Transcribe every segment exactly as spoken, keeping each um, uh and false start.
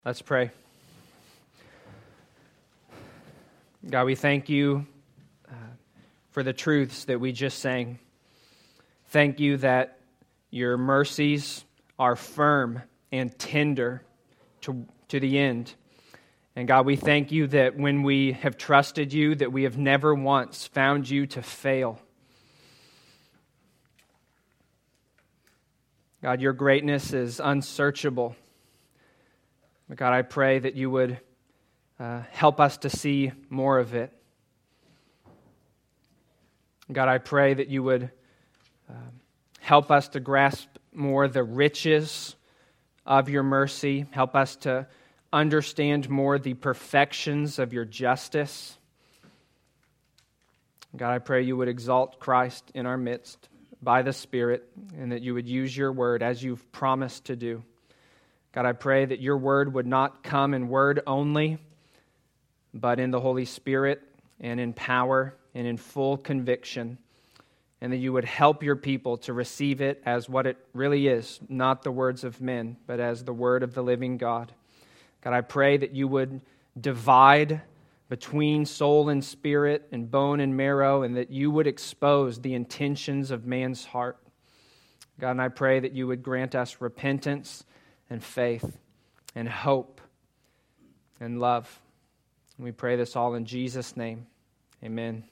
Let's pray. God, we thank you uh, for the truths that we just sang. Thank you that your mercies are firm and tender to, to the end. And God, we thank you that when we have trusted you, that we have never once found you to fail. God, your greatness is unsearchable. But God, I pray that you would uh, help us to see more of it. God, I pray that you would uh, help us to grasp more the riches of your mercy. Help us to understand more the perfections of your justice. God, I pray you would exalt Christ in our midst by the Spirit, and that you would use your word as you've promised to do. God, I pray that your word would not come in word only, but in the Holy Spirit and in power and in full conviction, and that you would help your people to receive it as what it really is, not the words of men, but as the word of the living God. God, I pray that you would divide between soul and spirit and bone and marrow, and that you would expose the intentions of man's heart. God, and I pray that you would grant us repentance and faith and hope and love. We pray this all in Jesus' name. Amen.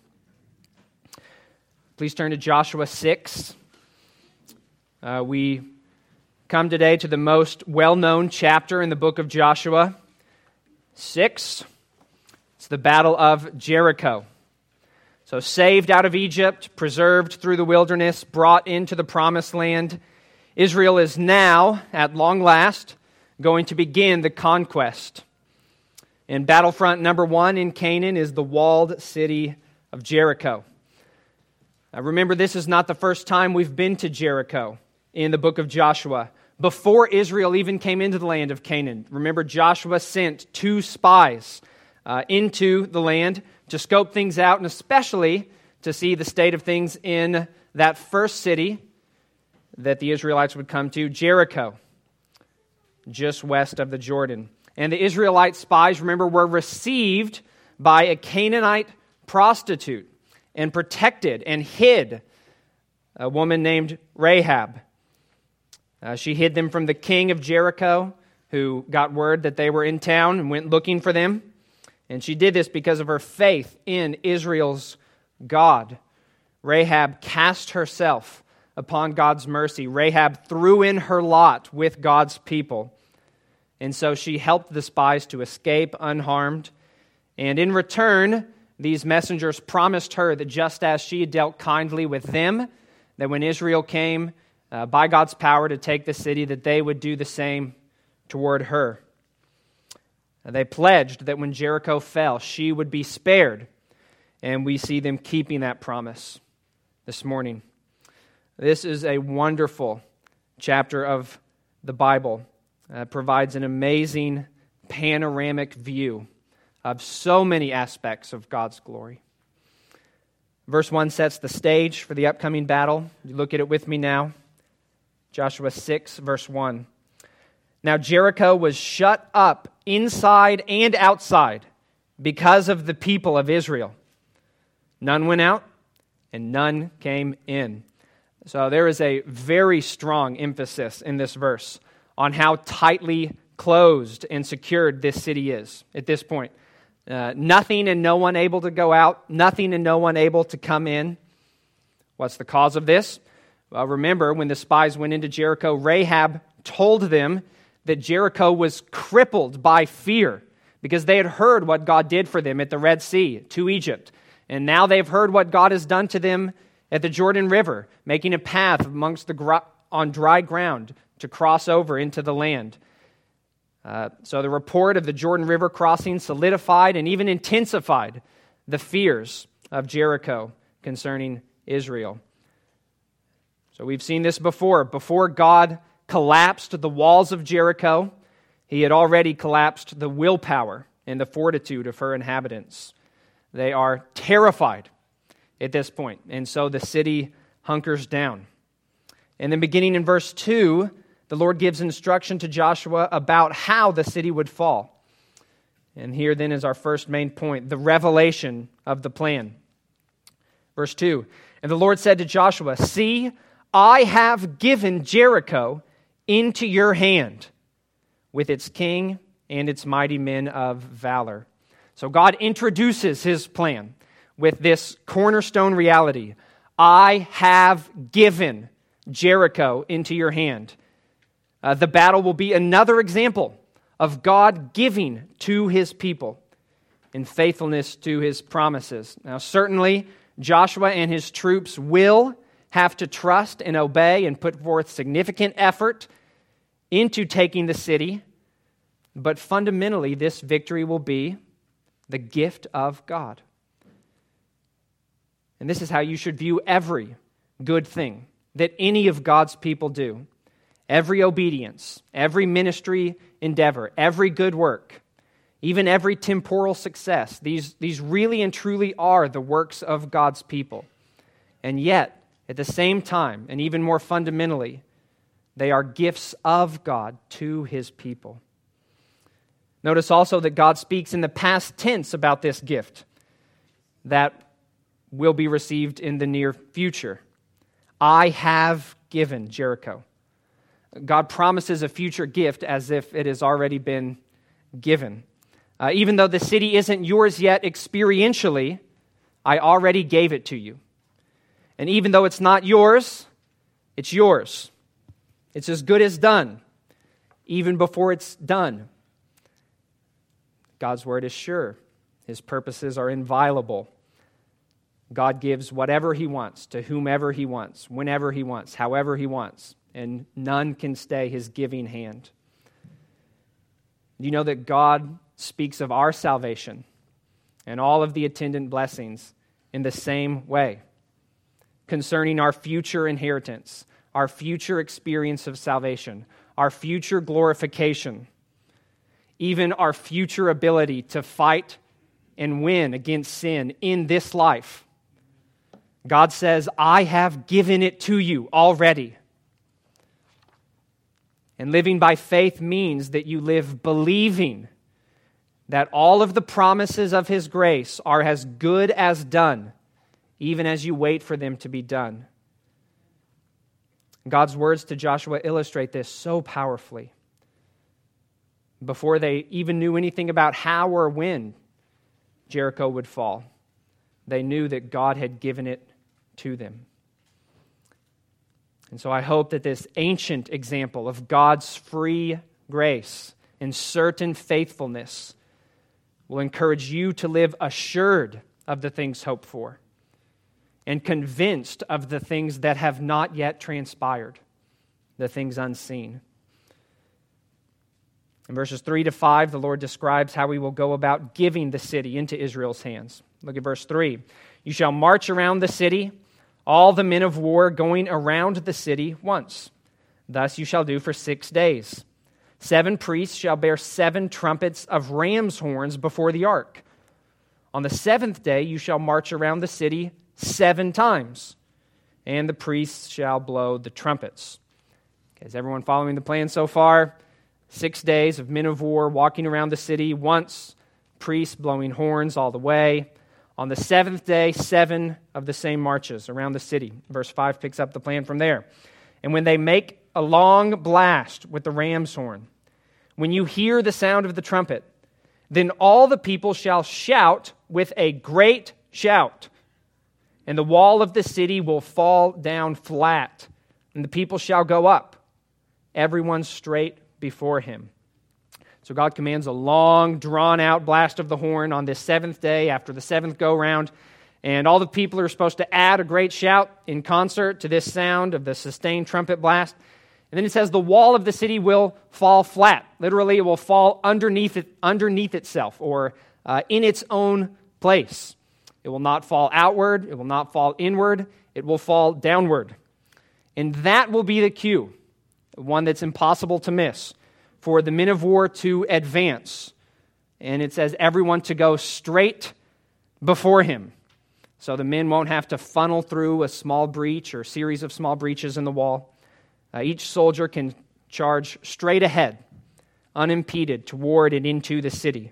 Please turn to Joshua six. Uh, we come today to the most well-known chapter in the book of Joshua, six. It's the Battle of Jericho. So saved out of Egypt, preserved through the wilderness, brought into the promised land, Israel is now, at long last, going to begin the conquest. And battlefront number one in Canaan is the walled city of Jericho. Now remember, this is not the first time we've been to Jericho in the book of Joshua. Before Israel even came into the land of Canaan, remember Joshua sent two spies uh, into the land to scope things out, and especially to see the state of things in that first city that the Israelites would come to, Jericho, just west of the Jordan. And the Israelite spies, remember, were received by a Canaanite prostitute and protected and hid, a woman named Rahab. Uh, she hid them from the king of Jericho, who got word that they were in town and went looking for them. And she did this because of her faith in Israel's God. Rahab cast herself upon God's mercy. Rahab threw in her lot with God's people. And so she helped the spies to escape unharmed. And in return, these messengers promised her that just as she had dealt kindly with them, that when Israel came uh, by God's power to take the city, that they would do the same toward her. And they pledged that when Jericho fell, she would be spared. And we see them keeping that promise this morning. This is a wonderful chapter of the Bible. Uh, it provides an amazing panoramic view of so many aspects of God's glory. Verse one sets the stage for the upcoming battle. You look at it with me now. Joshua six, verse one. Now Jericho was shut up inside and outside because of the people of Israel. None went out and none came in. So there is a very strong emphasis in this verse on how tightly closed and secured this city is at this point. Uh, nothing and no one able to go out, nothing and no one able to come in. What's the cause of this? Well, remember, when the spies went into Jericho, Rahab told them that Jericho was crippled by fear because they had heard what God did for them at the Red Sea to Egypt. And now they've heard what God has done to them at the Jordan River, making a path amongst the gr- on dry ground to cross over into the land. Uh, so the report of the Jordan River crossing solidified and even intensified the fears of Jericho concerning Israel. So we've seen this before. Before God collapsed the walls of Jericho, he had already collapsed the willpower and the fortitude of her inhabitants. They are terrified at this point, and so the city hunkers down. And then beginning in verse two, the Lord gives instruction to Joshua about how the city would fall. And here then is our first main point, the revelation of the plan. Verse two, and the Lord said to Joshua, see, I have given Jericho into your hand with its king and its mighty men of valor. So God introduces his plan with this cornerstone reality. I have given Jericho into your hand. Uh, the battle will be another example of God giving to his people in faithfulness to his promises. Now, certainly, Joshua and his troops will have to trust and obey and put forth significant effort into taking the city, but fundamentally, this victory will be the gift of God. And this is how you should view every good thing that any of God's people do. Every obedience, every ministry endeavor, every good work, even every temporal success. These, these really and truly are the works of God's people. And yet, at the same time, and even more fundamentally, they are gifts of God to his people. Notice also that God speaks in the past tense about this gift that will be received in the near future. I have given Jericho. God promises a future gift as if it has already been given. Uh, even though the city isn't yours yet experientially, I already gave it to you. And even though it's not yours, it's yours. It's as good as done, even before it's done. God's word is sure. His purposes are inviolable. God gives whatever he wants to whomever he wants, whenever he wants, however he wants, and none can stay his giving hand. You know that God speaks of our salvation and all of the attendant blessings in the same way, concerning our future inheritance, our future experience of salvation, our future glorification, even our future ability to fight and win against sin in this life. God says, I have given it to you already. And living by faith means that you live believing that all of the promises of his grace are as good as done, even as you wait for them to be done. God's words to Joshua illustrate this so powerfully. Before they even knew anything about how or when Jericho would fall, they knew that God had given it to them. And so I hope that this ancient example of God's free grace and certain faithfulness will encourage you to live assured of the things hoped for and convinced of the things that have not yet transpired, the things unseen. In verses three to five, the Lord describes how he will go about giving the city into Israel's hands. Look at verse three. You shall march around the city, all the men of war going around the city once. Thus you shall do for six days. Seven priests shall bear seven trumpets of ram's horns before the ark. On the seventh day you shall march around the city seven times, and the priests shall blow the trumpets. Okay, is everyone following the plan so far? Six days of men of war walking around the city once, priests blowing horns all the way. On the seventh day, seven of the same marches around the city. Verse five picks up the plan from there. And when they make a long blast with the ram's horn, when you hear the sound of the trumpet, then all the people shall shout with a great shout, and the wall of the city will fall down flat, and the people shall go up, everyone straight before him. So God commands a long, drawn-out blast of the horn on this seventh day after the seventh go-round, and all the people are supposed to add a great shout in concert to this sound of the sustained trumpet blast. And then it says the wall of the city will fall flat. Literally, it will fall underneath it, underneath itself, or uh, in its own place. It will not fall outward. It will not fall inward. It will fall downward. And that will be the cue, one that's impossible to miss, for the men of war to advance. And it says everyone to go straight before him. So the men won't have to funnel through a small breach or series of small breaches in the wall. Uh, each soldier can charge straight ahead, unimpeded, toward and into the city.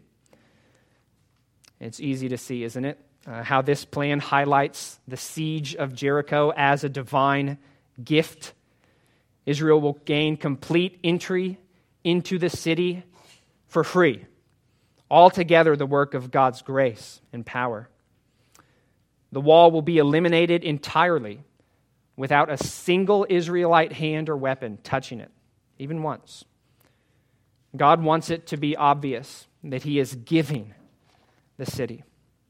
It's easy to see, isn't it, uh, how this plan highlights the siege of Jericho as a divine gift. Israel will gain complete entry into the city for free. Altogether the work of God's grace and power. The wall will be eliminated entirely without a single Israelite hand or weapon touching it, even once. God wants it to be obvious that he is giving the city.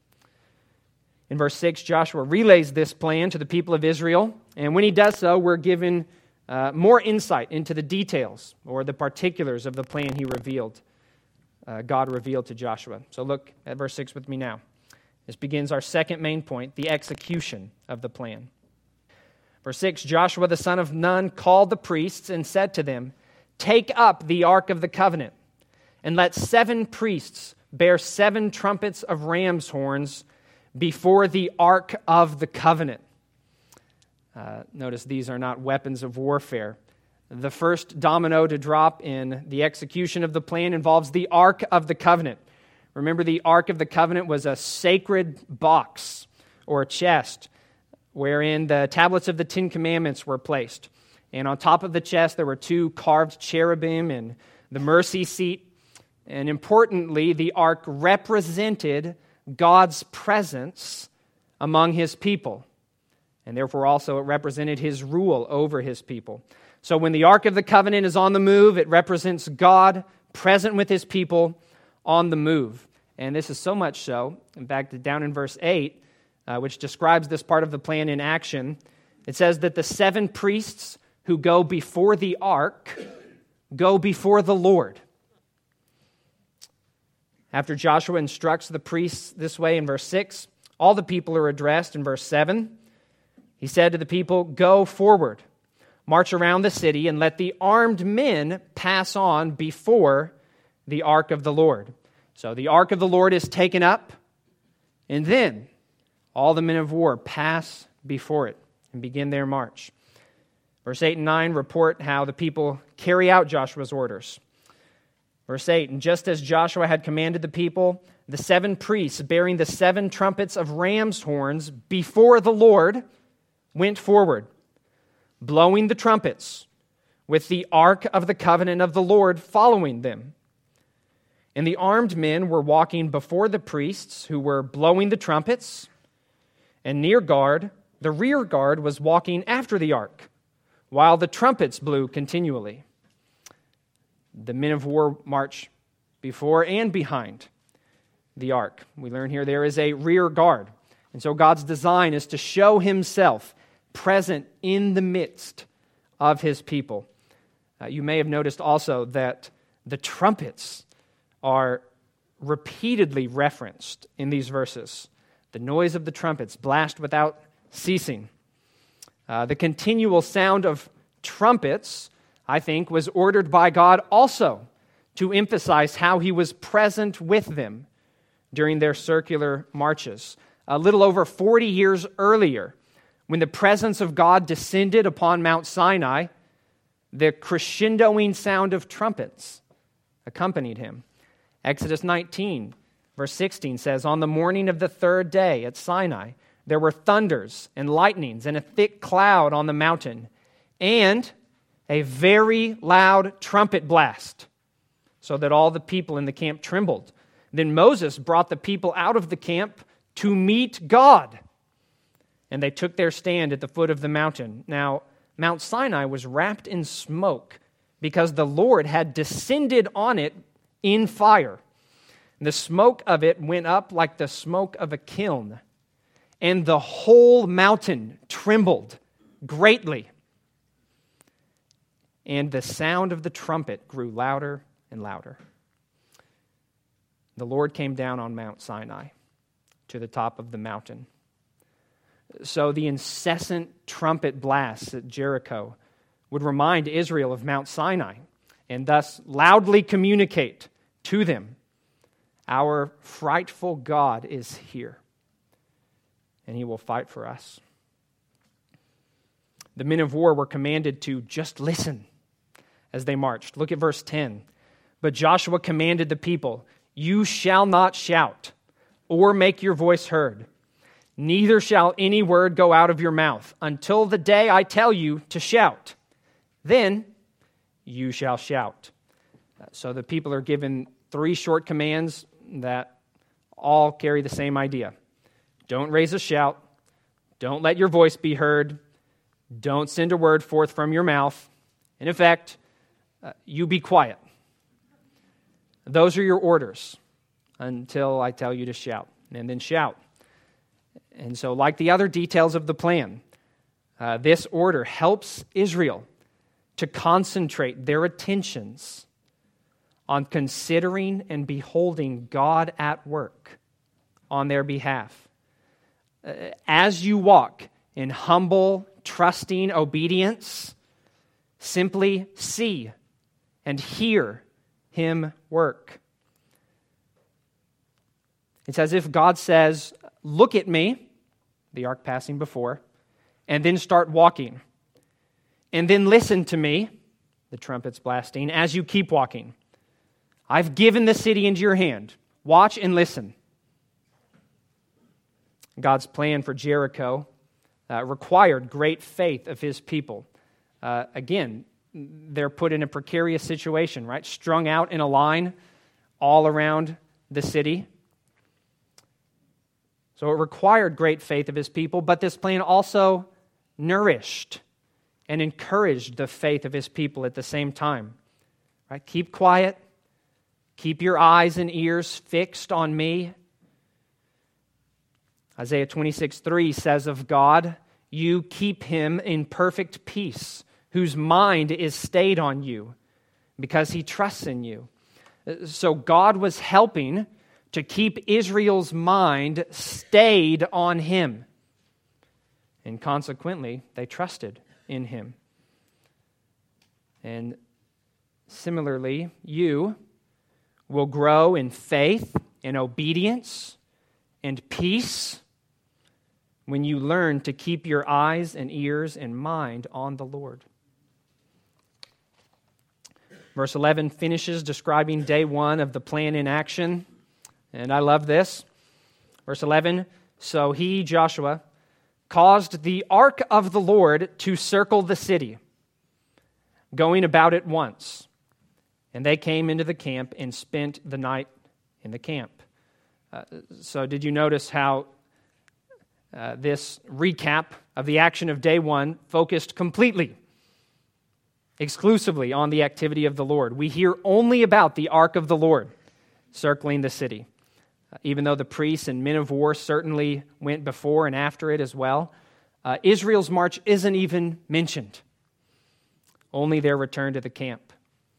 In verse six, Joshua relays this plan to the people of Israel, and when he does so, we're given uh, more insight into the details or the particulars of the plan he revealed, uh, God revealed to Joshua. So look at verse six with me now. This begins our second main point, the execution of the plan. Verse six, Joshua the son of Nun called the priests and said to them, "Take up the ark of the covenant, and let seven priests bear seven trumpets of ram's horns before the ark of the covenant." Uh, notice these are not weapons of warfare. The first domino to drop in the execution of the plan involves the ark of the covenant. Remember, the ark of the covenant was a sacred box or a chest wherein the tablets of the Ten Commandments were placed. And on top of the chest, there were two carved cherubim and the mercy seat. And importantly, the ark represented God's presence among his people. And therefore also it represented his rule over his people. So when the ark of the covenant is on the move, it represents God present with his people on the move. And this is so much so, in fact, down in verse eight, uh, which describes this part of the plan in action, it says that the seven priests who go before the ark go before the Lord. After Joshua instructs the priests this way in verse six, all the people are addressed in verse seven. He said to the people, "Go forward, march around the city, and let the armed men pass on before the ark of the Lord." So the ark of the Lord is taken up, and then all the men of war pass before it and begin their march. Verse eight and nine report how the people carry out Joshua's orders. Verse eight, "And just as Joshua had commanded the people, the seven priests bearing the seven trumpets of ram's horns before the Lord went forward, blowing the trumpets, with the ark of the covenant of the Lord following them. And the armed men were walking before the priests who were blowing the trumpets, and near guard, the rear guard was walking after the ark, while the trumpets blew continually." The men of war march before and behind the ark. We learn here there is a rear guard. And so God's design is to show himself present in the midst of his people. Uh, you may have noticed also that the trumpets are repeatedly referenced in these verses. The noise of the trumpets, blast without ceasing. Uh, the continual sound of trumpets, I think, was ordered by God also to emphasize how he was present with them during their circular marches. A little over forty years earlier, when the presence of God descended upon Mount Sinai, the crescendoing sound of trumpets accompanied him. Exodus nineteen, verse sixteen says, "On the morning of the third day at Sinai, there were thunders and lightnings and a thick cloud on the mountain, and a very loud trumpet blast, so that all the people in the camp trembled. Then Moses brought the people out of the camp to meet God, and they took their stand at the foot of the mountain." Now, Mount Sinai was wrapped in smoke because the Lord had descended on it in fire. The smoke of it went up like the smoke of a kiln, and the whole mountain trembled greatly. And the sound of the trumpet grew louder and louder. The Lord came down on Mount Sinai to the top of the mountain. So the incessant trumpet blasts at Jericho would remind Israel of Mount Sinai and thus loudly communicate to them, our frightful God is here, and he will fight for us. The men of war were commanded to just listen as they marched. Look at verse ten. But Joshua commanded the people, "You shall not shout or make your voice heard. Neither shall any word go out of your mouth until the day I tell you to shout. Then you shall shout." So the people are given three short commands that all carry the same idea. Don't raise a shout. Don't let your voice be heard. Don't send a word forth from your mouth. In effect, uh, you be quiet. Those are your orders until I tell you to shout, and then shout. And so, like the other details of the plan, uh, this order helps Israel to concentrate their attentions on considering and beholding God at work on their behalf. Uh, as you walk in humble, trusting obedience, simply see and hear Him work. It's as if God says, "Look at me," the ark passing before, "and then start walking. And then listen to me," the trumpets blasting, "as you keep walking. I've given the city into your hand. Watch and listen." God's plan for Jericho uh, required great faith of His people. Uh, again, they're put in a precarious situation, right? Strung out in a line all around the city. So it required great faith of His people, but this plan also nourished and encouraged the faith of His people at the same time. Right? Keep quiet. Keep your eyes and ears fixed on me. Isaiah twenty-six three says of God, "You keep him in perfect peace, whose mind is stayed on you, because he trusts in you." So God was helping to keep Israel's mind stayed on Him. And consequently, they trusted in Him. And similarly, you will grow in faith and obedience and peace when you learn to keep your eyes and ears and mind on the Lord. Verse eleven finishes describing day one of the plan in action. And I love this. Verse eleven, "So he, Joshua, caused the ark of the Lord to circle the city, going about it once. And they came into the camp and spent the night in the camp." Uh, so did you notice how uh, this recap of the action of day one focused completely, exclusively on the activity of the Lord? We hear only about the ark of the Lord circling the city. Uh, even though the priests and men of war certainly went before and after it as well, uh, Israel's march isn't even mentioned. Only their return to the camp.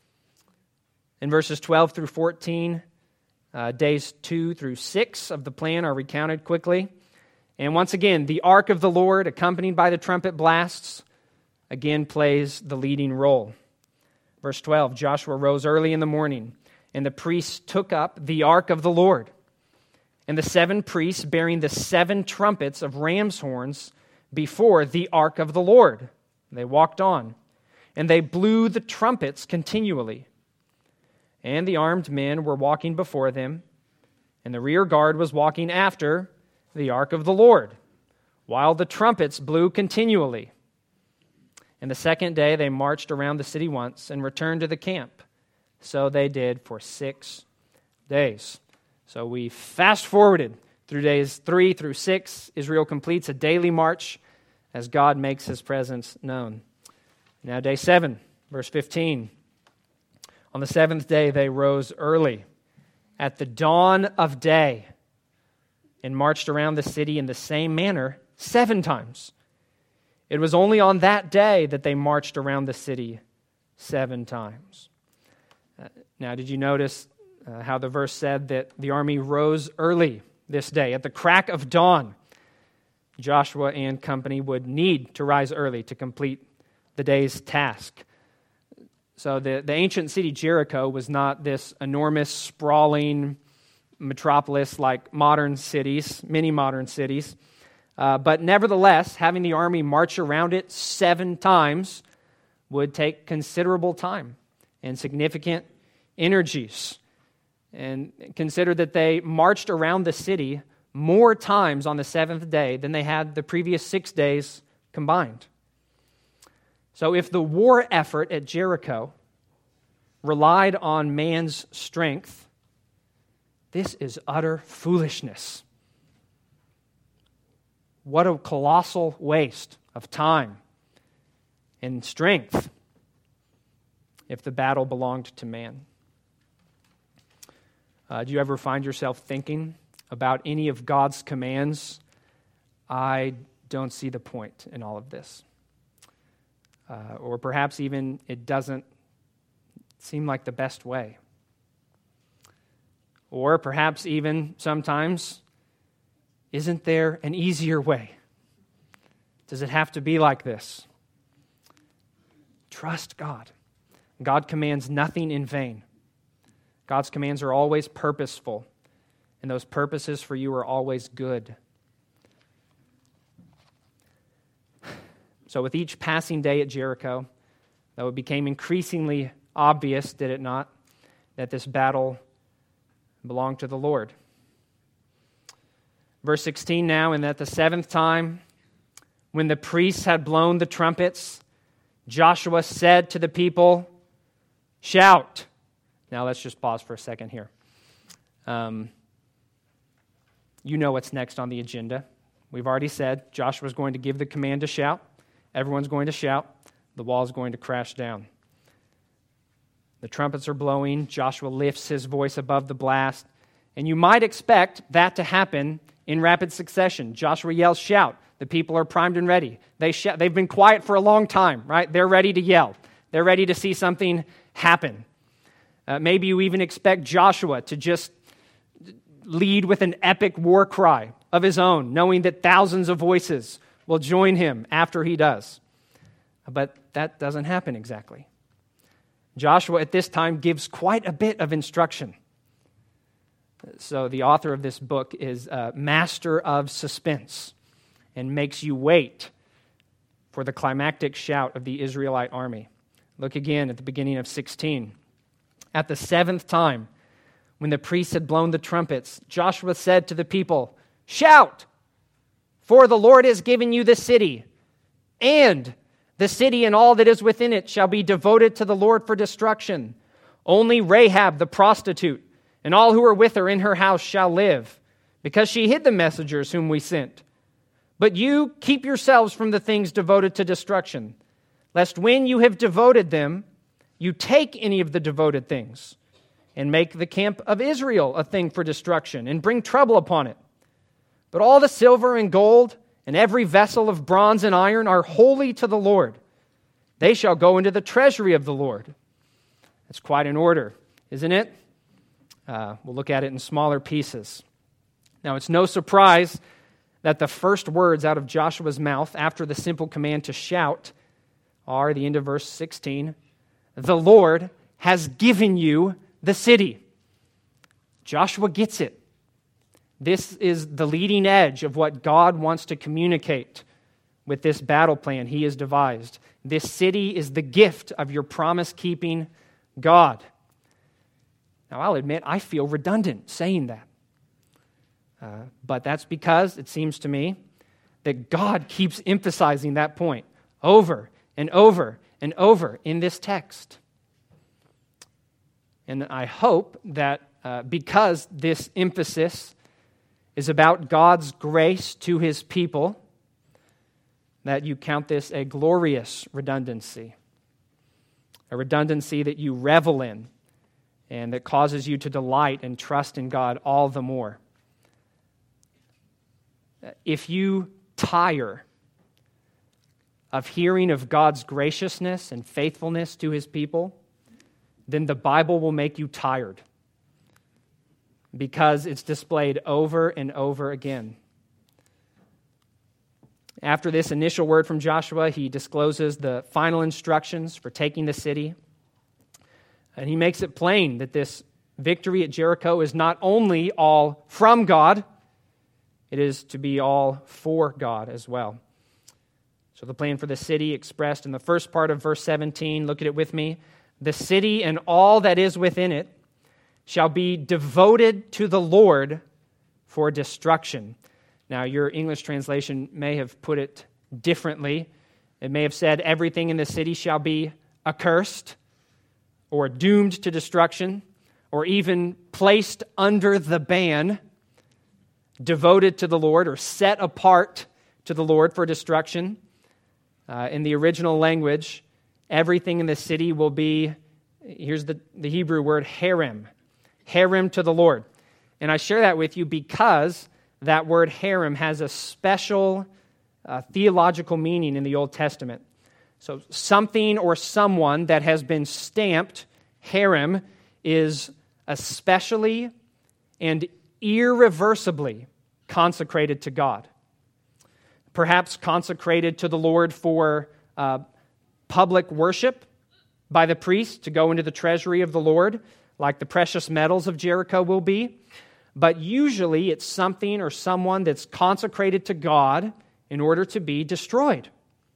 In verses twelve through fourteen, uh, days two through six of the plan are recounted quickly. And once again, the ark of the Lord, accompanied by the trumpet blasts, again plays the leading role. Verse twelve, "Joshua rose early in the morning, and the priests took up the ark of the Lord. And the seven priests bearing the seven trumpets of ram's horns before the ark of the Lord. They walked on, and they blew the trumpets continually. And the armed men were walking before them, and the rear guard was walking after the ark of the Lord, while the trumpets blew continually. And the second day they marched around the city once and returned to the camp. So they did for six days." So we fast forwarded through days three through six. Israel completes a daily march as God makes His presence known. Now day seven, verse fifteen. "On the seventh day they rose early at the dawn of day and marched around the city in the same manner seven times. It was only on that day that they marched around the city seven times." Uh, now, did you notice uh, how the verse said that the army rose early this day? At the crack of dawn, Joshua and company would need to rise early to complete the day's task. So the, the ancient city Jericho was not this enormous, sprawling metropolis like modern cities, many modern cities. Uh, but nevertheless, having the army march around it seven times would take considerable time and significant energies. And consider that they marched around the city more times on the seventh day than they had the previous six days combined. So if the war effort at Jericho relied on man's strength, this is utter foolishness. What a colossal waste of time and strength if the battle belonged to man. Uh, do you ever find yourself thinking about any of God's commands? I don't see the point in all of this. Uh, or perhaps even it doesn't seem like the best way. Or perhaps even sometimes, isn't there an easier way? Does it have to be like this? Trust God. God commands nothing in vain. God's commands are always purposeful, and those purposes for you are always good. So with each passing day at Jericho, though it became increasingly obvious, did it not, that this battle belonged to the Lord. Verse sixteen now, and at the seventh time, when the priests had blown the trumpets, Joshua said to the people, shout. Now let's just pause for a second here. Um, you know what's next on the agenda. We've already said Joshua's going to give the command to shout. Everyone's going to shout. The wall is going to crash down. The trumpets are blowing. Joshua lifts his voice above the blast. And you might expect that to happen in rapid succession. Joshua yells, shout. The people are primed and ready. They sh- they've been quiet for a long time, right? They're ready to yell. They're ready to see something happen. Uh, maybe you even expect Joshua to just lead with an epic war cry of his own, knowing that thousands of voices will join him after he does. But that doesn't happen exactly. Joshua at this time gives quite a bit of instruction. So the author of this book is a master of suspense and makes you wait for the climactic shout of the Israelite army. Look again at the beginning of sixteen. At the seventh time, when the priests had blown the trumpets, Joshua said to the people, shout, for the Lord has given you the city, and the city and all that is within it shall be devoted to the Lord for destruction. Only Rahab the prostitute and all who are with her in her house shall live, because she hid the messengers whom we sent. But you keep yourselves from the things devoted to destruction, lest when you have devoted them, you take any of the devoted things and make the camp of Israel a thing for destruction and bring trouble upon it. But all the silver and gold and every vessel of bronze and iron are holy to the Lord. They shall go into the treasury of the Lord. That's quite an order, isn't it? Uh, we'll look at it in smaller pieces. Now, it's no surprise that the first words out of Joshua's mouth after the simple command to shout are the end of verse sixteen. The Lord has given you the city. Joshua gets it. This is the leading edge of what God wants to communicate with this battle plan he has devised. This city is the gift of your promise-keeping God. Now, I'll admit, I feel redundant saying that. Uh, but that's because, it seems to me, that God keeps emphasizing that point over and over and over in this text. And I hope that uh, because this emphasis is about God's grace to his people, that you count this a glorious redundancy, a redundancy that you revel in and that causes you to delight and trust in God all the more. If you tire of hearing of God's graciousness and faithfulness to his people, then the Bible will make you tired because it's displayed over and over again. After this initial word from Joshua, he discloses the final instructions for taking the city. And he makes it plain that this victory at Jericho is not only all from God, it is to be all for God as well. So the plan for the city expressed in the first part of verse seventeen, look at it with me. the city and all that is within it, shall be devoted to the Lord for destruction. Now, your English translation may have put it differently. It may have said, everything in the city shall be accursed, or doomed to destruction, or even placed under the ban, devoted to the Lord, or set apart to the Lord for destruction. Uh, in the original language, everything in the city will be, here's the, the Hebrew word, harem. Harem to the Lord. And I share that with you because that word harem has a special uh, theological meaning in the Old Testament. So something or someone that has been stamped harem is especially and irreversibly consecrated to God. Perhaps consecrated to the Lord for uh, public worship by the priest to go into the treasury of the Lord, like the precious metals of Jericho will be. But usually it's something or someone that's consecrated to God in order to be destroyed.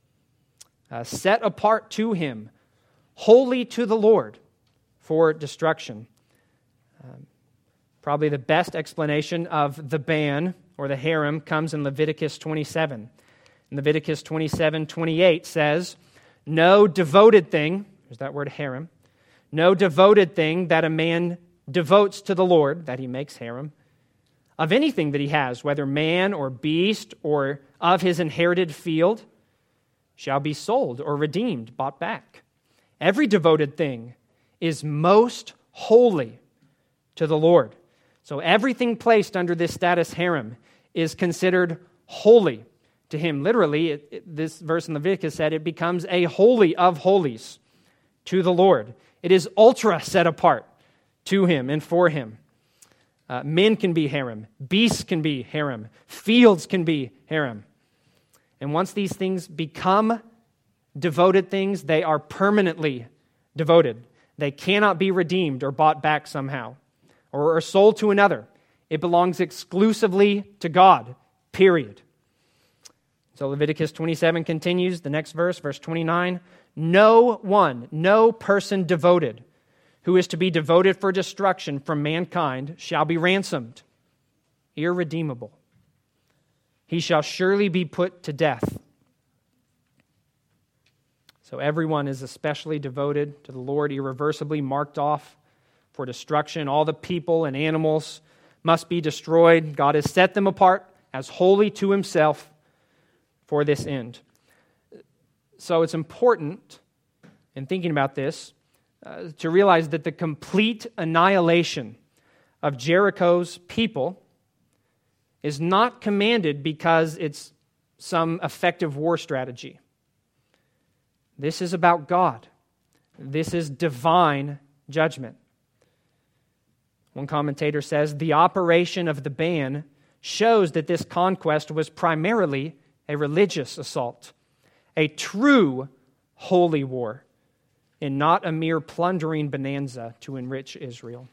Uh, set apart to Him, holy to the Lord for destruction. Um, probably the best explanation of the ban or the harem comes in Leviticus twenty-seven. In Leviticus twenty-seven twenty-eight says, no devoted thing, there's that word harem, no devoted thing that a man devotes to the Lord, that he makes harem, of anything that he has, whether man or beast or of his inherited field, shall be sold or redeemed, bought back. Every devoted thing is most holy to the Lord. So everything placed under this status harem is considered holy to Him. Literally, it, it, this verse in Leviticus said it becomes a holy of holies to the Lord. It is ultra set apart to Him and for Him. Uh, men can be harem. Beasts can be harem. Fields can be harem. And once these things become devoted things, they are permanently devoted. They cannot be redeemed or bought back somehow or are sold to another. It belongs exclusively to God, period. So Leviticus twenty-seven continues, the next verse, verse twenty-nine. No one, no person devoted who is to be devoted for destruction from mankind shall be ransomed, irredeemable. He shall surely be put to death. So everyone is especially devoted to the Lord, irreversibly marked off for destruction. All the people and animals must be destroyed. God has set them apart as holy to Himself for this end. So it's important, in thinking about this, uh, to realize that the complete annihilation of Jericho's people is not commanded because it's some effective war strategy. This is about God. This is divine judgment. One commentator says, the operation of the ban shows that this conquest was primarily a religious assault, a true holy war, and not a mere plundering bonanza to enrich Israel.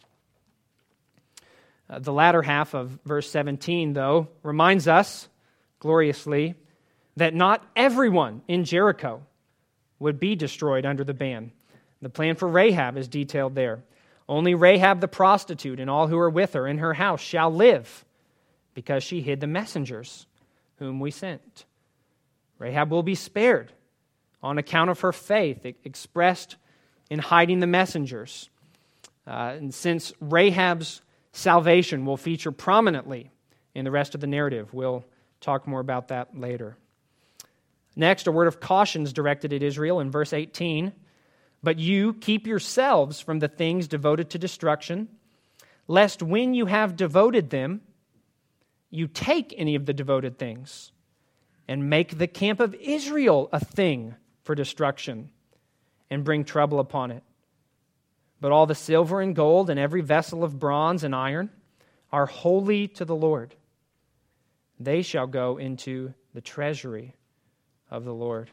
Uh, the latter half of verse seventeen, though, reminds us gloriously that not everyone in Jericho would be destroyed under the ban. The plan for Rahab is detailed there. Only Rahab the prostitute and all who are with her in her house shall live, because she hid the messengers whom we sent. Rahab will be spared on account of her faith expressed in hiding the messengers. Uh, and since Rahab's salvation will feature prominently in the rest of the narrative, we'll talk more about that later. Next, a word of caution is directed at Israel in verse eighteen. But you keep yourselves from the things devoted to destruction, lest when you have devoted them, you take any of the devoted things and make the camp of Israel a thing for destruction and bring trouble upon it. But all the silver and gold and every vessel of bronze and iron are holy to the Lord. They shall go into the treasury of the Lord.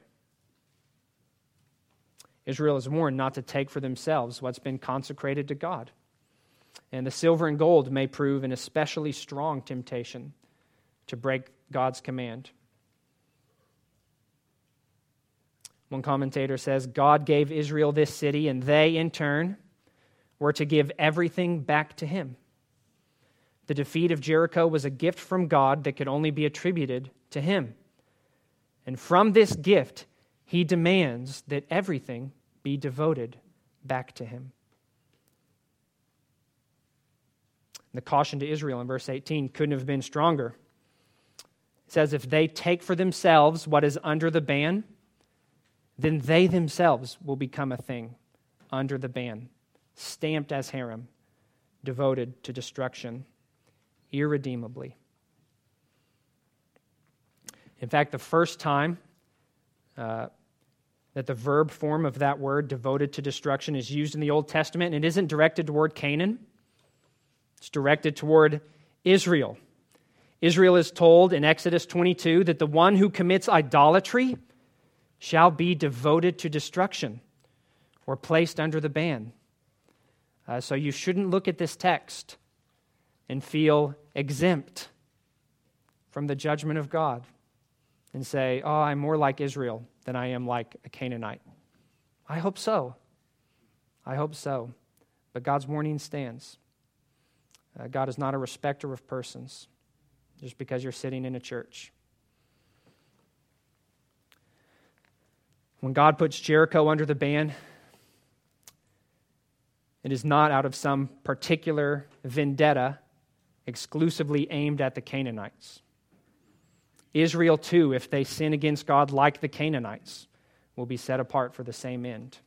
Israel is warned not to take for themselves what's been consecrated to God. And the silver and gold may prove an especially strong temptation to break God's command. One commentator says, God gave Israel this city, and they, in turn, were to give everything back to him. The defeat of Jericho was a gift from God that could only be attributed to him. And from this gift, he demands that everything be devoted back to him. The caution to Israel in verse eighteen couldn't have been stronger. It says, if they take for themselves what is under the ban, then they themselves will become a thing under the ban, stamped as harem, devoted to destruction irredeemably. In fact, the first time uh, that the verb form of that word, devoted to destruction, is used in the Old Testament, and it isn't directed toward Canaan. It's directed toward Israel. Israel is told in Exodus twenty-two that the one who commits idolatry shall be devoted to destruction or placed under the ban. Uh, so you shouldn't look at this text and feel exempt from the judgment of God and say, oh, I'm more like Israel than I am like a Canaanite. I hope so. I hope so. But God's warning stands. Uh, God is not a respecter of persons just because you're sitting in a church. When God puts Jericho under the ban, it is not out of some particular vendetta exclusively aimed at the Canaanites. Israel, too, if they sin against God like the Canaanites, will be set apart for the same end.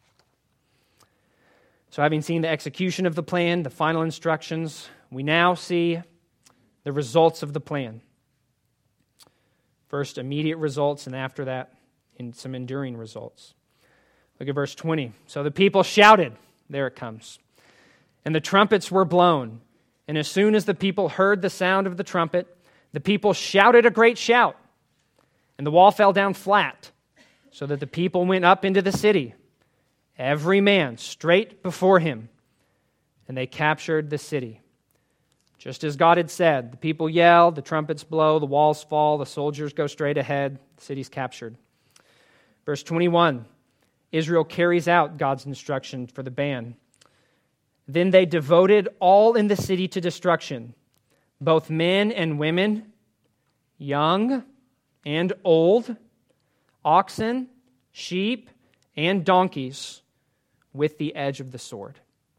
So having seen the execution of the plan, the final instructions, we now see the results of the plan. First, immediate results, and after that, in some enduring results. Look at verse twenty. So the people shouted, there it comes, and the trumpets were blown. And as soon as the people heard the sound of the trumpet, the people shouted a great shout, and the wall fell down flat, so that the people went up into the city, every man straight before him, and they captured the city. Just as God had said, the people yell, the trumpets blow, the walls fall, the soldiers go straight ahead, the city's captured. Verse twenty-one, Israel carries out God's instruction for the ban. Then they devoted all in the city to destruction, both men and women, young and old, oxen, sheep, and donkeys, with the edge of the sword.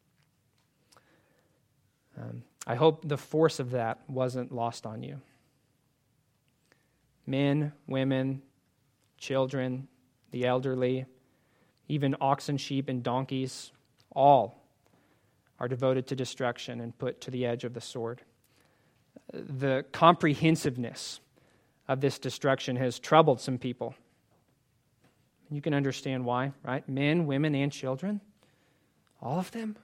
Um, I hope the force of that wasn't lost on you. Men, women, children, the elderly, even oxen, sheep, and donkeys, all are devoted to destruction and put to the edge of the sword. The comprehensiveness of this destruction has troubled some people. You can understand why, right? Men, women, and children, all of them.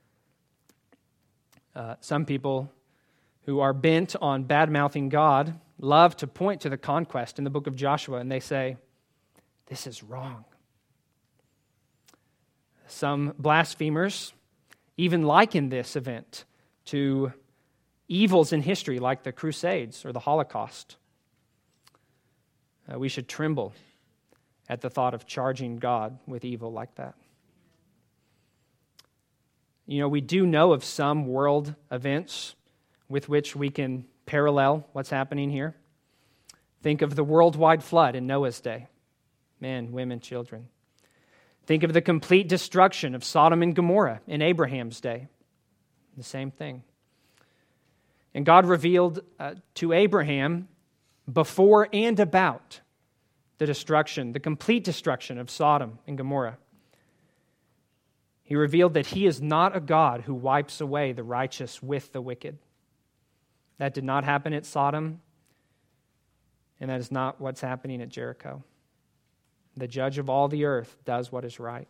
Uh, some people who are bent on bad-mouthing God love to point to the conquest in the book of Joshua, and they say, this is wrong. Some blasphemers even liken this event to evils in history like the Crusades or the Holocaust. Uh, we should tremble at the thought of charging God with evil like that. You know, we do know of some world events with which we can parallel what's happening here. Think of the worldwide flood in Noah's day. Men, women, children. Think of the complete destruction of Sodom and Gomorrah in Abraham's day. The same thing. And God revealed uh, to Abraham before and about the destruction, the complete destruction of Sodom and Gomorrah. He revealed that he is not a God who wipes away the righteous with the wicked. That did not happen at Sodom, and that is not what's happening at Jericho. The judge of all the earth does what is right.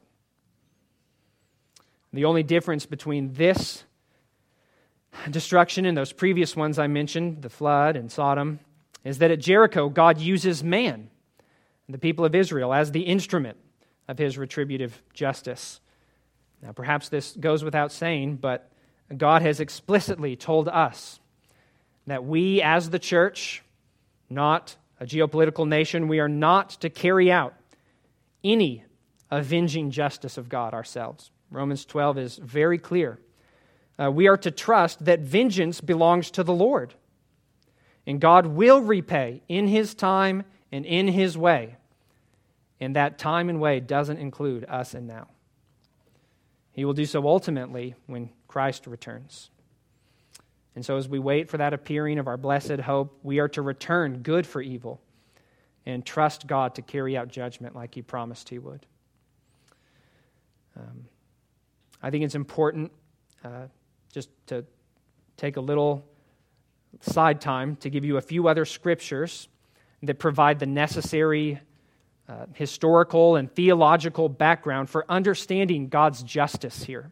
The only difference between this destruction and those previous ones I mentioned, the flood and Sodom, is that at Jericho, God uses man, the people of Israel, as the instrument of his retributive justice. Now, perhaps this goes without saying, but God has explicitly told us that we as the church, not a geopolitical nation, we are not to carry out any avenging justice of God ourselves. Romans twelve is very clear. Uh, we are to trust that vengeance belongs to the Lord, and God will repay in His time and in His way. And that time and way doesn't include us and now. He will do so ultimately when Christ returns. And so as we wait for that appearing of our blessed hope, we are to return good for evil and trust God to carry out judgment like He promised He would. Um, I think it's important uh, just to take a little side time to give you a few other scriptures that provide the necessary uh, historical and theological background for understanding God's justice here.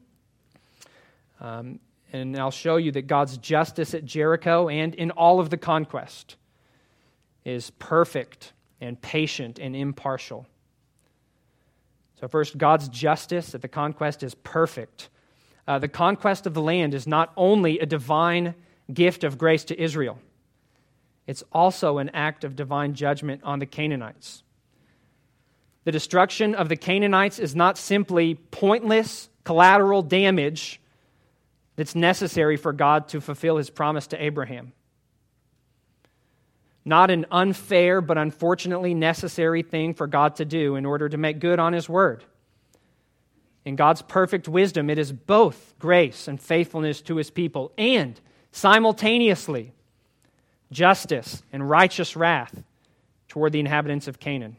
Um, and I'll show you that God's justice at Jericho and in all of the conquest is perfect and patient and impartial. So first, God's justice at the conquest is perfect. Uh, the conquest of the land is not only a divine gift of grace to Israel, it's also an act of divine judgment on the Canaanites. The destruction of the Canaanites is not simply pointless collateral damage that's necessary for God to fulfill His promise to Abraham. Not an unfair but unfortunately necessary thing for God to do in order to make good on His word. In God's perfect wisdom, it is both grace and faithfulness to His people and simultaneously justice and righteous wrath toward the inhabitants of Canaan.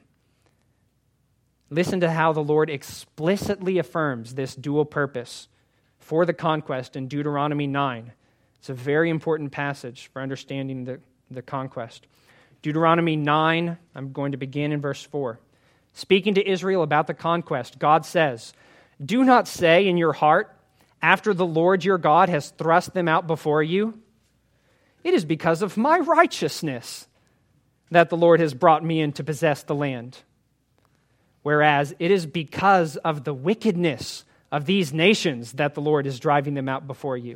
Listen to how the Lord explicitly affirms this dual purpose for the conquest in Deuteronomy nine. It's a very important passage for understanding the, the conquest. Deuteronomy nine, I'm going to begin in verse four. Speaking to Israel about the conquest, God says, "Do not say in your heart, after the Lord your God has thrust them out before you, it is because of my righteousness that the Lord has brought me in to possess the land. Whereas it is because of the wickedness of these nations that the Lord is driving them out before you.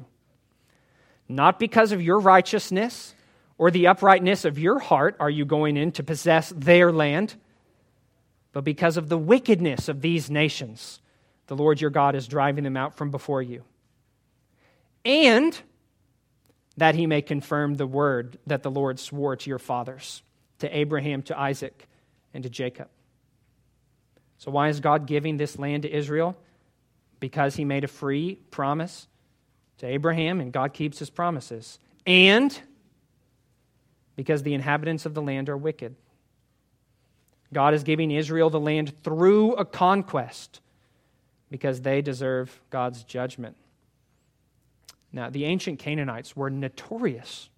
Not because of your righteousness or the uprightness of your heart are you going in to possess their land, but because of the wickedness of these nations, the Lord your God is driving them out from before you. And that He may confirm the word that the Lord swore to your fathers, to Abraham, to Isaac, and to Jacob." So why is God giving this land to Israel? Because He made a free promise to Abraham, and God keeps His promises. And because the inhabitants of the land are wicked. God is giving Israel the land through a conquest because they deserve God's judgment. Now, the ancient Canaanites were notorious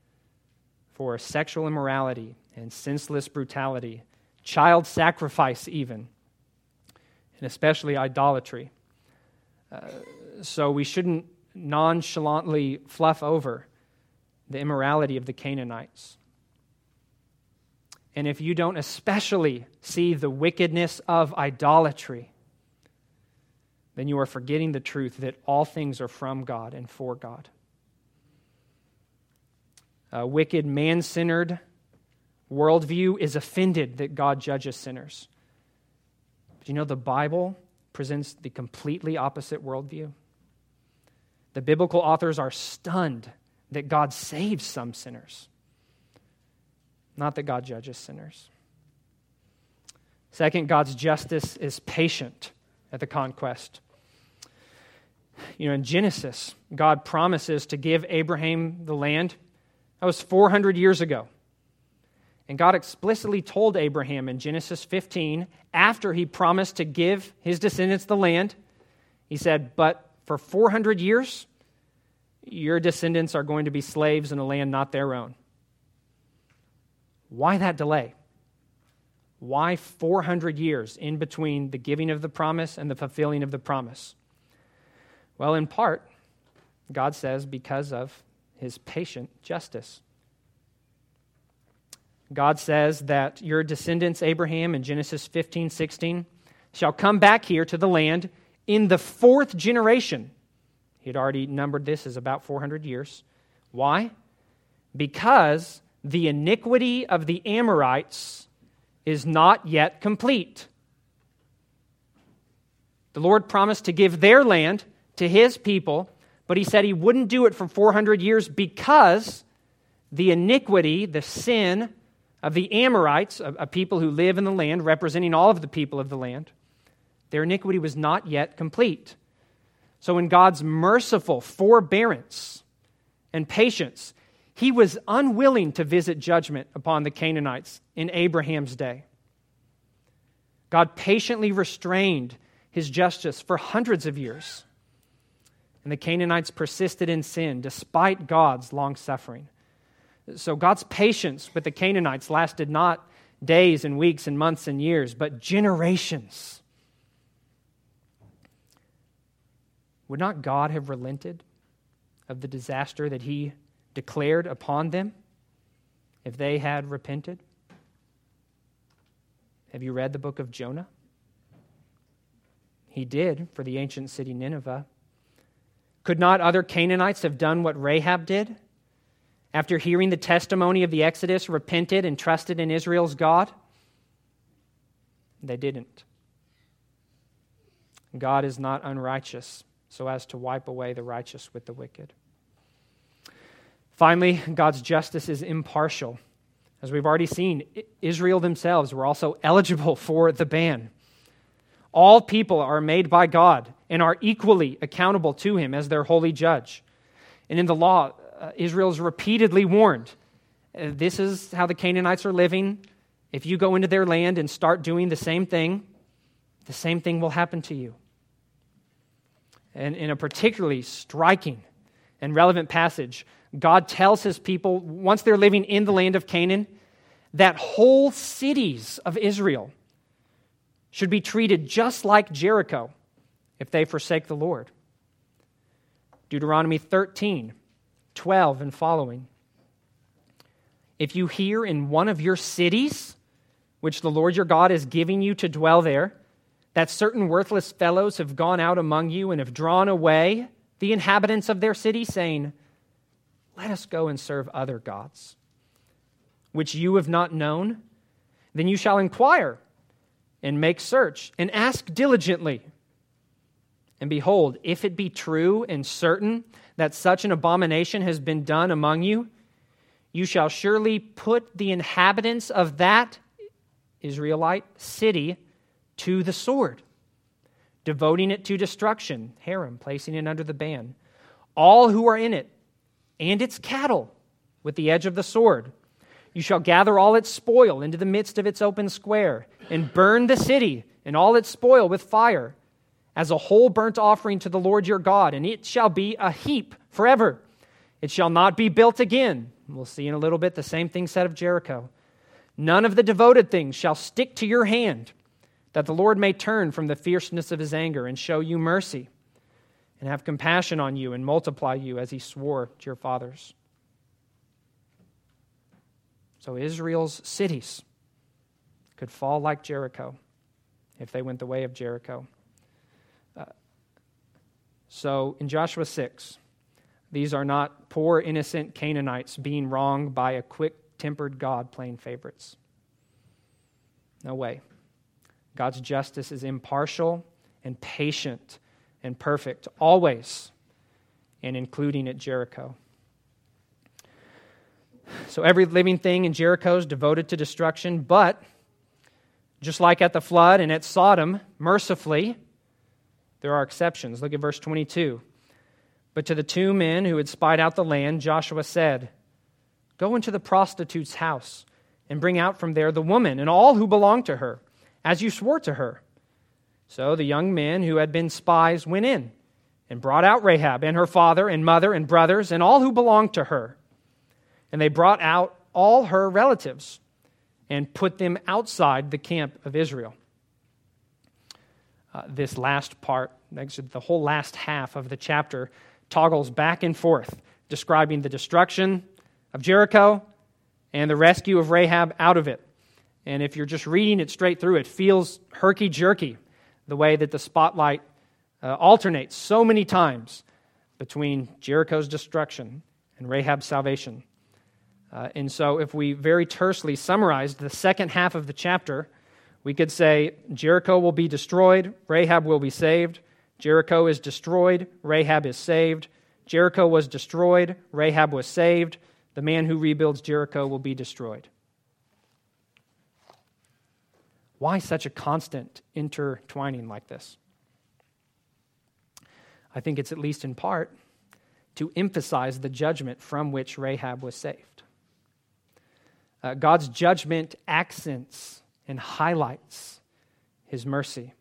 for sexual immorality and senseless brutality, child sacrifice even, and especially idolatry. Uh, so we shouldn't nonchalantly fluff over the immorality of the Canaanites. And if you don't especially see the wickedness of idolatry, then you are forgetting the truth that all things are from God and for God. A wicked, man-centered worldview is offended that God judges sinners. But you know, the Bible presents the completely opposite worldview. The biblical authors are stunned that God saves some sinners, not that God judges sinners. Second, God's justice is patient at the conquest. You know, in Genesis, God promises to give Abraham the land. That was four hundred years ago. And God explicitly told Abraham in Genesis fifteen, after He promised to give his descendants the land, He said, "But for four hundred years, your descendants are going to be slaves in a land not their own." Why that delay? Why four hundred years in between the giving of the promise and the fulfilling of the promise? Well, in part, God says because of His patient justice. God says that your descendants, Abraham, in Genesis fifteen sixteen, shall come back here to the land in the fourth generation. He had already numbered this as about four hundred years. Why? Because the iniquity of the Amorites is not yet complete. The Lord promised to give their land to his people, but he said he wouldn't do it for four hundred years because the iniquity, the sin of the Amorites, a, a people who live in the land, representing all of the people of the land, their iniquity was not yet complete. So in God's merciful forbearance and patience, he was unwilling to visit judgment upon the Canaanites in Abraham's day. God patiently restrained his justice for hundreds of years. And the Canaanites persisted in sin despite God's long-suffering. So God's patience with the Canaanites lasted not days and weeks and months and years, but generations. Would not God have relented of the disaster that he declared upon them if they had repented? Have you read the book of Jonah? He did for the ancient city Nineveh. Could not other Canaanites have done what Rahab did? After hearing the testimony of the Exodus, repented and trusted in Israel's God? They didn't. God is not unrighteous so as to wipe away the righteous with the wicked. Finally, God's justice is impartial. As we've already seen, Israel themselves were also eligible for the ban. All people are made by God and are equally accountable to him as their holy judge. And in the law, uh, Israel is repeatedly warned, uh, this is how the Canaanites are living. If you go into their land and start doing the same thing, the same thing will happen to you. And in a particularly striking and relevant passage, God tells his people, once they're living in the land of Canaan, that whole cities of Israel should be treated just like Jericho if they forsake the Lord. Deuteronomy thirteen, twelve and following. If you hear in one of your cities, which the Lord your God is giving you to dwell there, that certain worthless fellows have gone out among you and have drawn away the inhabitants of their city, saying, let us go and serve other gods, which you have not known, then you shall inquire and make search and ask diligently. And behold, if it be true and certain that such an abomination has been done among you, you shall surely put the inhabitants of that Israelite city to the sword, devoting it to destruction, harem, placing it under the ban, all who are in it, and its cattle with the edge of the sword. You shall gather all its spoil into the midst of its open square, and burn the city and all its spoil with fire, as a whole burnt offering to the Lord your God, and it shall be a heap forever. It shall not be built again. We'll see in a little bit the same thing said of Jericho. None of the devoted things shall stick to your hand, that the Lord may turn from the fierceness of his anger and show you mercy, and have compassion on you and multiply you as he swore to your fathers. So Israel's cities could fall like Jericho if they went the way of Jericho. Uh, so in Joshua six, these are not poor, innocent Canaanites being wronged by a quick-tempered God playing favorites. No way. God's justice is impartial and patient and perfect, always, and including at Jericho. So every living thing in Jericho is devoted to destruction, but just like at the flood and at Sodom, mercifully, there are exceptions. Look at verse twenty-two. But to the two men who had spied out the land, Joshua said, go into the prostitute's house and bring out from there the woman and all who belong to her, as you swore to her. So the young men who had been spies went in and brought out Rahab and her father and mother and brothers and all who belonged to her. And they brought out all her relatives and put them outside the camp of Israel. Uh, this last part, the whole last half of the chapter, toggles back and forth, describing the destruction of Jericho and the rescue of Rahab out of it. And if you're just reading it straight through, it feels herky-jerky, the way that the spotlight uh, alternates so many times between Jericho's destruction and Rahab's salvation. Uh, and so if we very tersely summarized the second half of the chapter, We could say Jericho will be destroyed, Rahab will be saved. Jericho is destroyed, Rahab is saved. Jericho was destroyed, Rahab was saved. The man who rebuilds Jericho will be destroyed. Why such a constant intertwining like this? I think it's at least in part to emphasize the judgment from which Rahab was saved. Uh, God's judgment accents and highlights his mercy.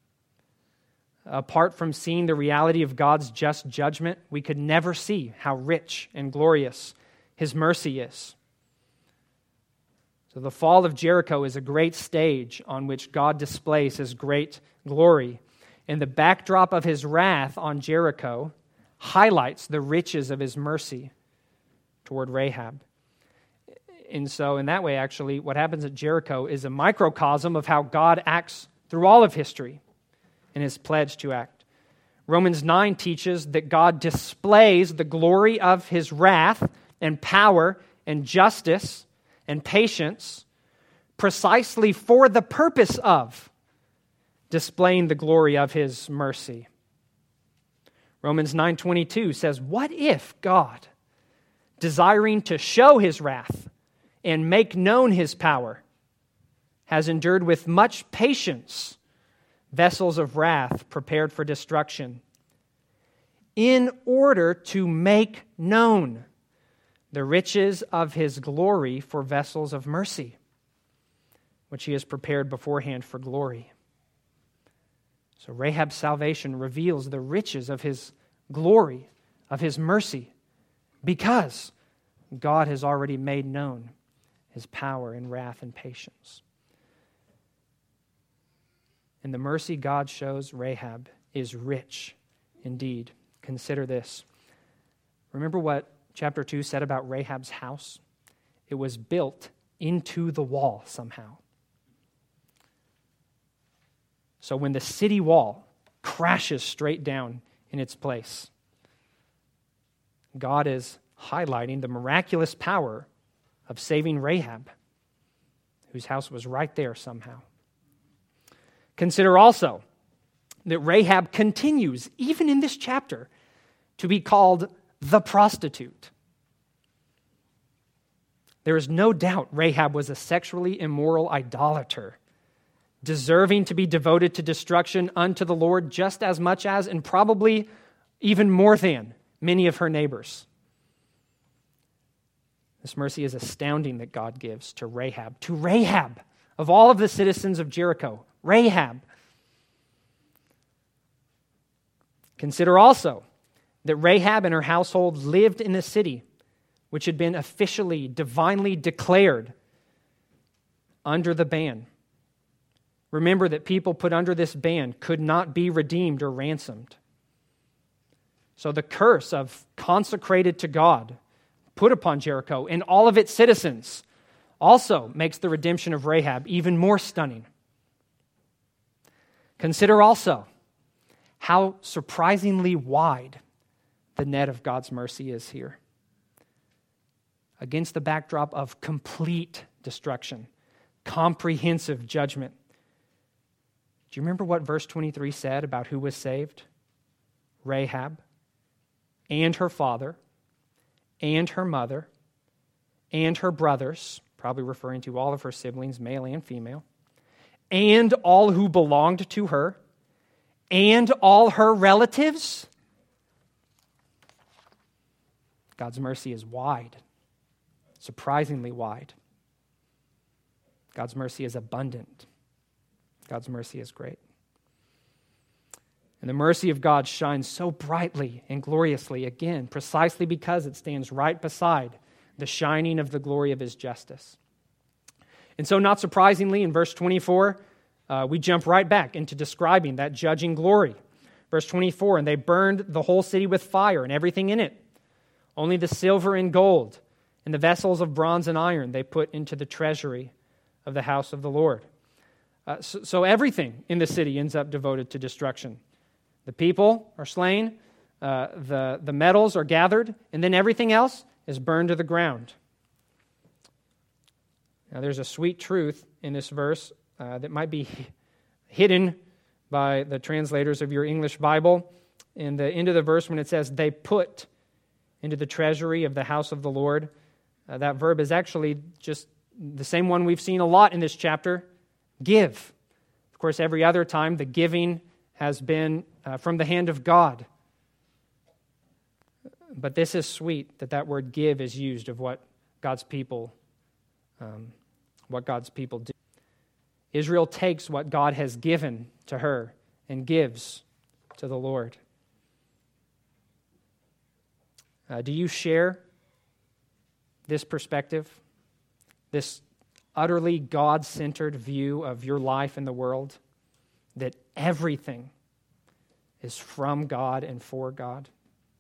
Apart from seeing the reality of God's just judgment, we could never see how rich and glorious his mercy is. So the fall of Jericho is a great stage on which God displays his great glory. And the backdrop of his wrath on Jericho highlights the riches of his mercy toward Rahab. And so in that way, actually, what happens at Jericho is a microcosm of how God acts through all of history in his pledge to act. Romans nine teaches that God displays the glory of his wrath and power and justice and patience precisely for the purpose of displaying the glory of his mercy. Romans nine twenty-two says, "What if God, desiring to show his wrath and make known his power, has endured with much patience vessels of wrath prepared for destruction, in order to make known the riches of his glory for vessels of mercy, which he has prepared beforehand for glory." So Rahab's salvation reveals the riches of his glory, of his mercy, because God has already made known his power and wrath and patience. And the mercy God shows Rahab is rich indeed. Consider this. Remember what chapter two said about Rahab's house? It was built into the wall somehow. So when the city wall crashes straight down in its place, God is highlighting the miraculous power of saving Rahab, whose house was right there somehow. Consider also that Rahab continues, even in this chapter, to be called the prostitute. There is no doubt Rahab was a sexually immoral idolater, deserving to be devoted to destruction unto the Lord just as much as, and probably even more than, many of her neighbors. This mercy is astounding that God gives to Rahab. To Rahab, of all of the citizens of Jericho, Rahab. Consider also that Rahab and her household lived in the city, which had been officially, divinely declared under the ban. Remember that people put under this ban could not be redeemed or ransomed. So the curse of consecrated to God put upon Jericho and all of its citizens also makes the redemption of Rahab even more stunning. Consider also how surprisingly wide the net of God's mercy is here. Against the backdrop of complete destruction, comprehensive judgment. Do you remember what verse twenty-three said about who was saved? Rahab and her father and her mother and her brothers, probably referring to all of her siblings, male and female, and all who belonged to her, and all her relatives. God's mercy is wide, surprisingly wide. God's mercy is abundant. God's mercy is great. And the mercy of God shines so brightly and gloriously, again, precisely because it stands right beside the shining of the glory of his justice. And so, not surprisingly, in verse twenty-four, uh, we jump right back into describing that judging glory. Verse twenty-four, "And they burned the whole city with fire and everything in it. Only the silver and gold and the vessels of bronze and iron they put into the treasury of the house of the Lord." Uh, so, so everything in the city ends up devoted to destruction. The people are slain, uh, the, the metals are gathered, and then everything else is burned to the ground. Now there's a sweet truth in this verse uh, that might be hidden by the translators of your English Bible. In the end of the verse, when it says, they put into the treasury of the house of the Lord, uh, that verb is actually just the same one we've seen a lot in this chapter, give. Of course, every other time the giving has been uh, from the hand of God. But this is sweet that that word give is used of what God's people, um, what God's people do. Israel takes what God has given to her and gives to the Lord. Uh, do you share this perspective, this utterly God-centered view of your life in the world, that everything is from God and for God?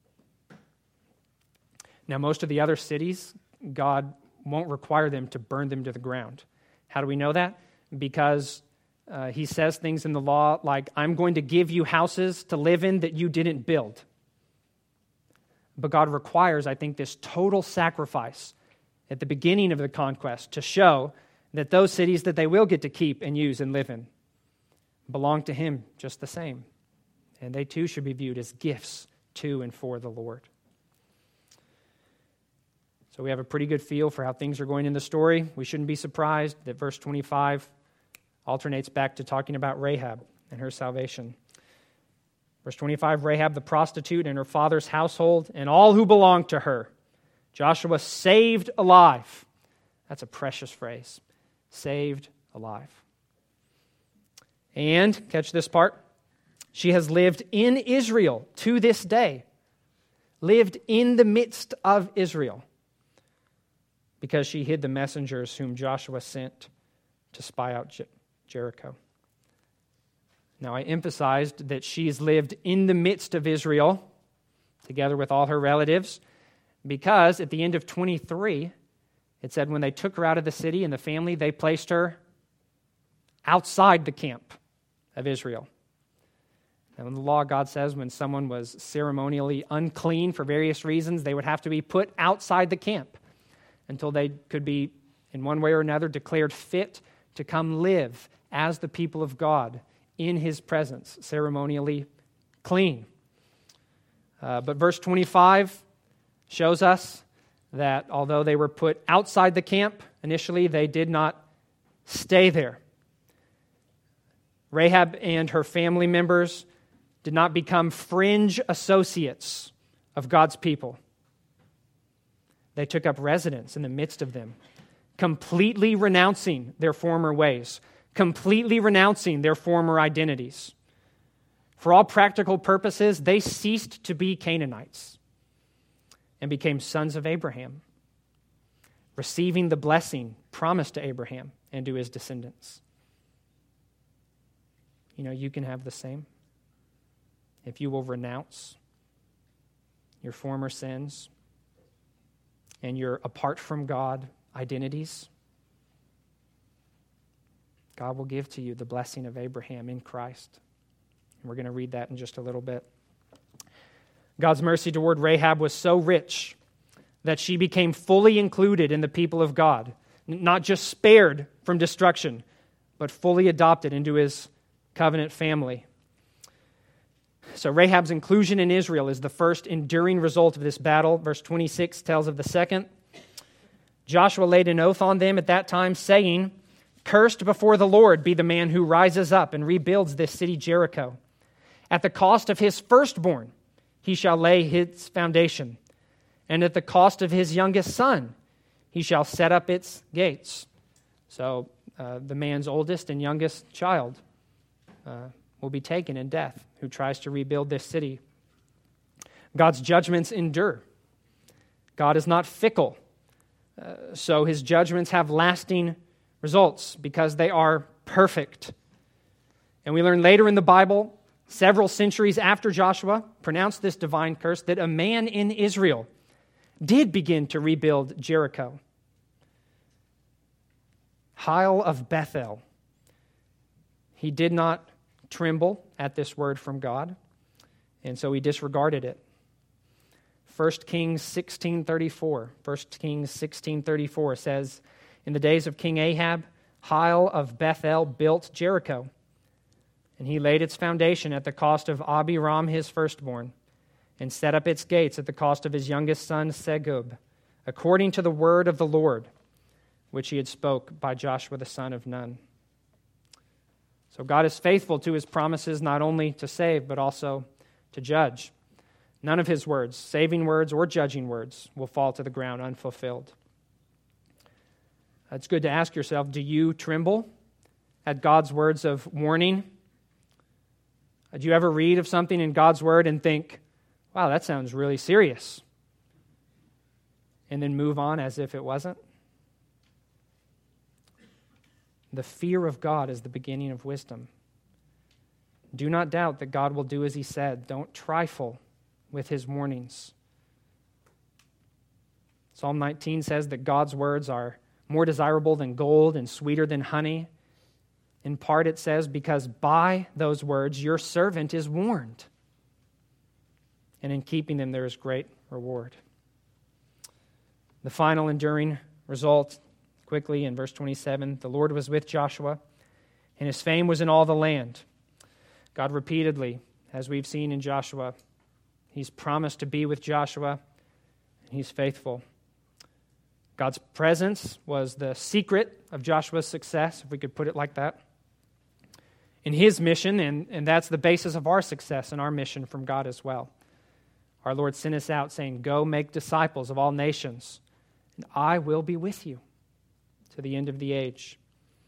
Now, most of the other cities, God won't require them to burn them to the ground. How do we know that? Because uh, he says things in the law like, I'm going to give you houses to live in that you didn't build. But God requires, I think, this total sacrifice at the beginning of the conquest to show that those cities that they will get to keep and use and live in belong to him just the same. And they too should be viewed as gifts to and for the Lord. So we have a pretty good feel for how things are going in the story. We shouldn't be surprised that verse twenty-five alternates back to talking about Rahab and her salvation. Verse twenty-five, Rahab the prostitute and her father's household and all who belonged to her, Joshua saved alive. That's a precious phrase. Saved alive. And, catch this part, she has lived in Israel to this day. Lived in the midst of Israel. Because she hid the messengers whom Joshua sent to spy out Jer- Jericho. Now, I emphasized that she's lived in the midst of Israel, together with all her relatives, because at the end of twenty-three, it said when they took her out of the city and the family, they placed her outside the camp of Israel. Now, in the law, God says when someone was ceremonially unclean for various reasons, they would have to be put outside the camp until they could be, in one way or another, declared fit to come live as the people of God in his presence, ceremonially clean. Uh, but verse twenty-five shows us that although they were put outside the camp, initially they did not stay there. Rahab and her family members did not become fringe associates of God's people. They took up residence in the midst of them, completely renouncing their former ways, completely renouncing their former identities. For all practical purposes, they ceased to be Canaanites and became sons of Abraham, receiving the blessing promised to Abraham and to his descendants. You know, you can have the same if you will renounce your former sins and your apart from God identities. God will give to you the blessing of Abraham in Christ. And we're going to read that in just a little bit. God's mercy toward Rahab was so rich that she became fully included in the people of God, not just spared from destruction, but fully adopted into his covenant family. So Rahab's inclusion in Israel is the first enduring result of this battle. Verse twenty-six tells of the second. Joshua laid an oath on them at that time, saying, "Cursed before the Lord be the man who rises up and rebuilds this city Jericho. At the cost of his firstborn he shall lay its foundation, and at the cost of his youngest son he shall set up its gates." So uh, the man's oldest and youngest child uh, will be taken in death who tries to rebuild this city. God's judgments endure. God is not fickle, uh, so his judgments have lasting results because they are perfect. And we learn later in the Bible, several centuries after Joshua pronounced this divine curse, that a man in Israel did begin to rebuild Jericho. Hiel of Bethel. He did not tremble at this word from God, and so he disregarded it. First Kings sixteen thirty-four. First Kings sixteen thirty-four says, "In the days of King Ahab, Hiel of Bethel built Jericho, and he laid its foundation at the cost of Abiram his firstborn, and set up its gates at the cost of his youngest son Segub, according to the word of the Lord, which he had spoke by Joshua the son of Nun. So God is faithful to his promises not only to save, but also to judge. None of his words, saving words or judging words, will fall to the ground unfulfilled. It's good to ask yourself, do you tremble at God's words of warning? Do you ever read of something in God's word and think, wow, that sounds really serious, and then move on as if it wasn't? The fear of God is the beginning of wisdom. Do not doubt that God will do as he said. Don't trifle with his warnings. Psalm nineteen says that God's words are more desirable than gold and sweeter than honey. In part it says, because by those words your servant is warned, and in keeping them there is great reward. The final enduring result, quickly in verse twenty-seven, the Lord was with Joshua, and his fame was in all the land. God repeatedly, as we've seen in Joshua, he's promised to be with Joshua, and he's faithful. God's presence was the secret of Joshua's success, if we could put it like that, in his mission, and, and that's the basis of our success and our mission from God as well. Our Lord sent us out saying, go make disciples of all nations, and I will be with you to the end of the age.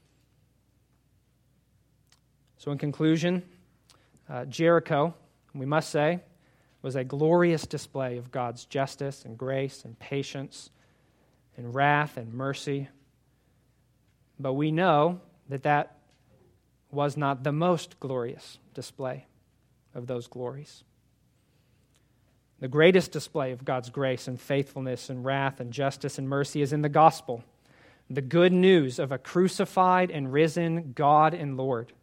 So in conclusion, uh, Jericho, we must say, was a glorious display of God's justice and grace and patience and wrath and mercy. But we know that that was not the most glorious display of those glories. The greatest display of God's grace and faithfulness and wrath and justice and mercy is in the gospel, the good news of a crucified and risen God and Lord.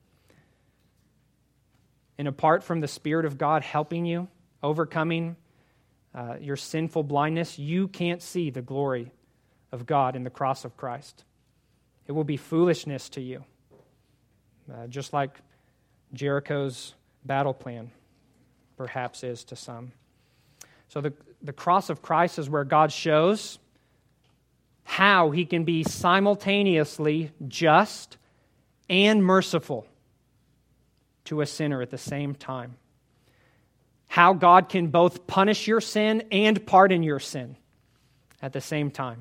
And apart from the Spirit of God helping you, overcoming uh, your sinful blindness, you can't see the glory of God in the cross of Christ. It will be foolishness to you, uh, just like Jericho's battle plan perhaps is to some. So the, the cross of Christ is where God shows how he can be simultaneously just and merciful to a sinner at the same time. How God can both punish your sin and pardon your sin at the same time.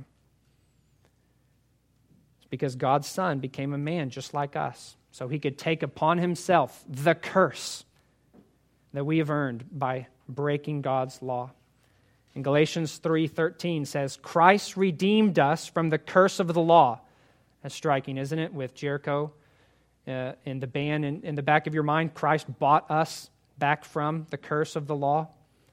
It's because God's Son became a man just like us, so he could take upon himself the curse that we have earned by breaking God's law. In Galatians three thirteen says, Christ redeemed us from the curse of the law. That's striking, isn't it? With Jericho uh, in the band in, in the back of your mind, Christ bought us back from the curse of the law.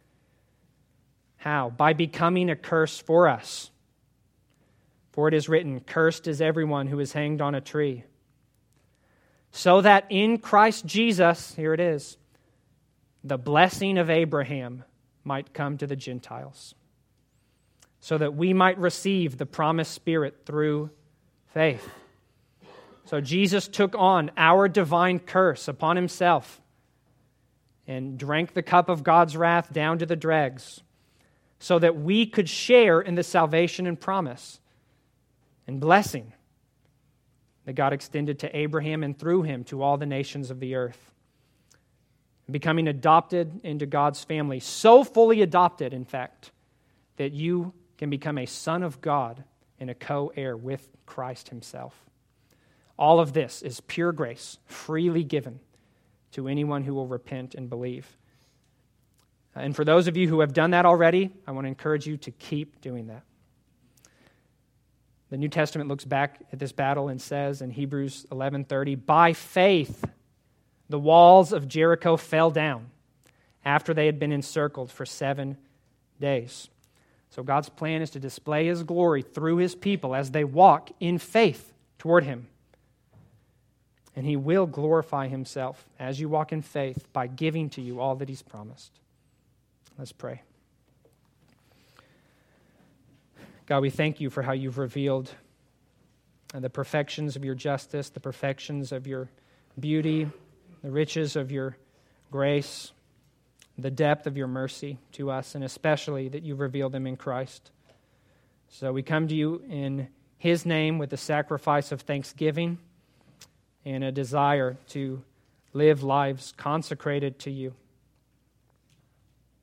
How? By becoming a curse for us. For it is written, cursed is everyone who is hanged on a tree. So that in Christ Jesus, here it is, the blessing of Abraham might come to the Gentiles, so that we might receive the promised Spirit through faith. So Jesus took on our divine curse upon himself and drank the cup of God's wrath down to the dregs, so that we could share in the salvation and promise and blessing that God extended to Abraham and through him to all the nations of the earth. Becoming adopted into God's family, so fully adopted, in fact, that you can become a son of God and a co-heir with Christ himself. All of this is pure grace, freely given to anyone who will repent and believe. And for those of you who have done that already, I want to encourage you to keep doing that. The New Testament looks back at this battle and says in Hebrews eleven thirty, by faith, the walls of Jericho fell down after they had been encircled for seven days. So God's plan is to display his glory through his people as they walk in faith toward him. And he will glorify himself as you walk in faith by giving to you all that he's promised. Let's pray. God, we thank you for how you've revealed uh, the perfections of your justice, the perfections of your beauty, the riches of your grace, the depth of your mercy to us, and especially that you've revealed them in Christ. So we come to you in His name with a sacrifice of thanksgiving and a desire to live lives consecrated to you.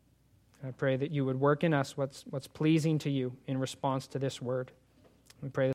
I pray that you would work in us what's, what's pleasing to you in response to this word. We pray